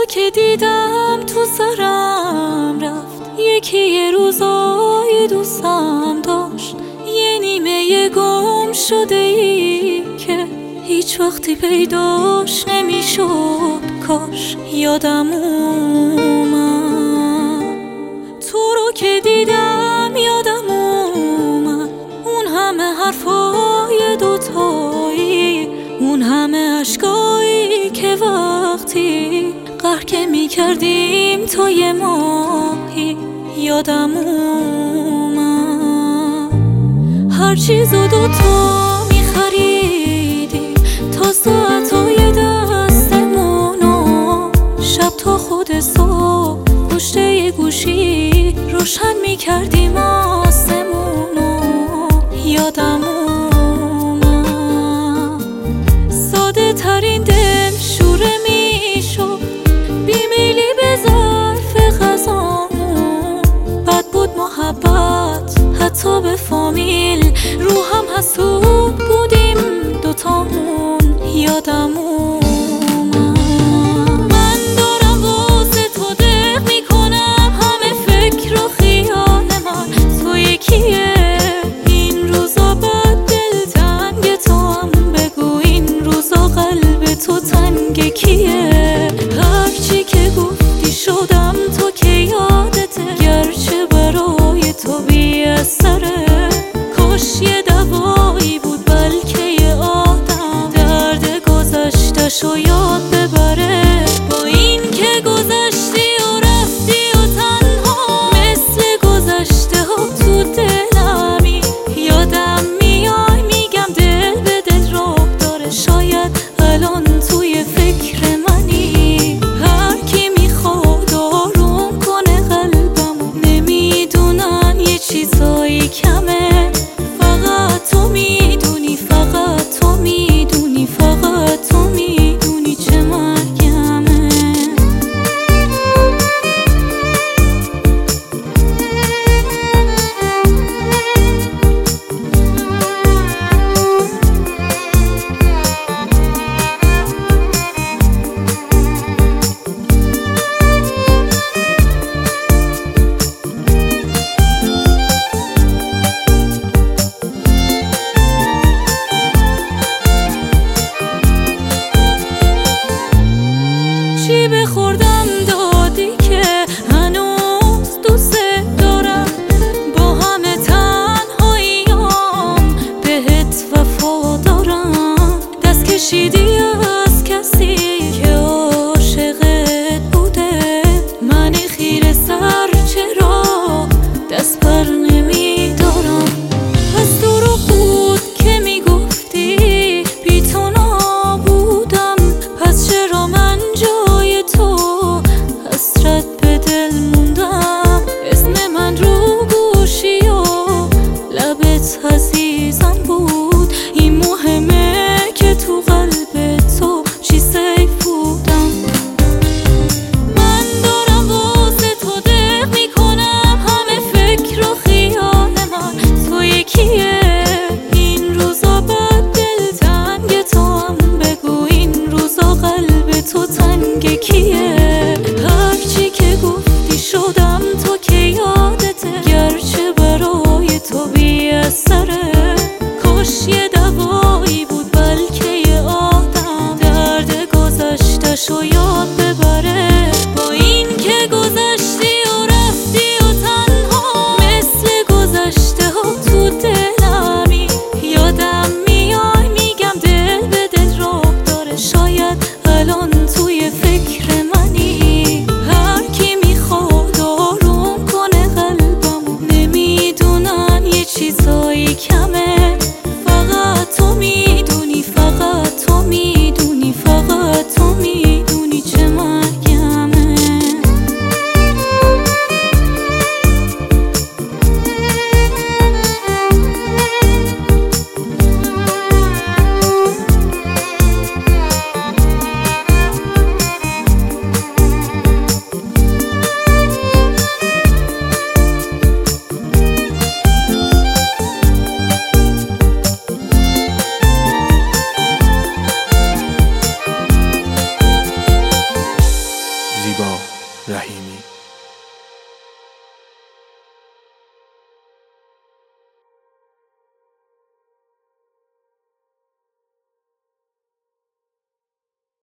که دیدم تو سرم رفت، یکی یه روزای دوستم داشت، یه نیمه گم شده ای که هیچ وقتی پیداش نمیشد. کاش یادم اومد تو رو که دیدم، یادم اومد اون همه حرفای دوتایی، اون همه عشقایی که وقتی قهر که میکردیم تا یه ماهی. یادم اومد هر چیزو دوتا میخریدیم تا ساعتای دستمونو، شب تا خود صبح پشت یه گوشی روشن میکردیم آسمونو. یادم اومد ساده ترین دل شوره میشد، بیمیلی به ظرف غذامون، بد بود محبت حتی به فامیل، رو هم حسود بودیم دوتامون. یادم اومد من دارم واسه تو دق میکنم، همه فکر و خیال من تو یکیه. این روزا بد دل تنگ تو هم بگو، این روزا قلب تو تنگ کیه؟ هرچی که گفتی شدم تو که یادته، گرچه برای تو بی اثره. کاش یه دوایی بود بلکه یه آدم درد گذشتشو یاد ببره. با این که گذشتی و رفتی و تنها مثل گذشته ها تو دلمی، یادم میای میگم دل به دل راه داره، شاید الان توی فکر منی. هر کی میخواد آروم کنه قلبمو، نمیدونن یه چیزایی کمه. فقط تو میدونی، فقط تو میدونی، فقط تو میدونی چه مرگمه. چی بخوردم دادی که هنوز دوست دارم، با همه تنهاییام بهت وفا دارم. دست کشیدی از کسی که عاشقت بوده، من خیره سر چرا دست بر نمیدارم. پس دروغ بود که میگفتی بی تو نبودم، پس چرا من جای تو حسرت به دل موندم؟ اسم من رو گوشی و لبت عزیزم بود، این مهمه که تو قلب تو چی سیف بودم. من دارم واسه تو دق میکنم، همه فکر و خیال من تو یکیه. این روزا بد دل تنگ تو هم بگو، این روزا قلب تو تنگ کیه؟ هرچی که گفتی شدم تو که یادته، گرچه برای تو بی اثره. کاش یه دوایی بود بلکه یه آدم درد گذشتشو یاد ببره.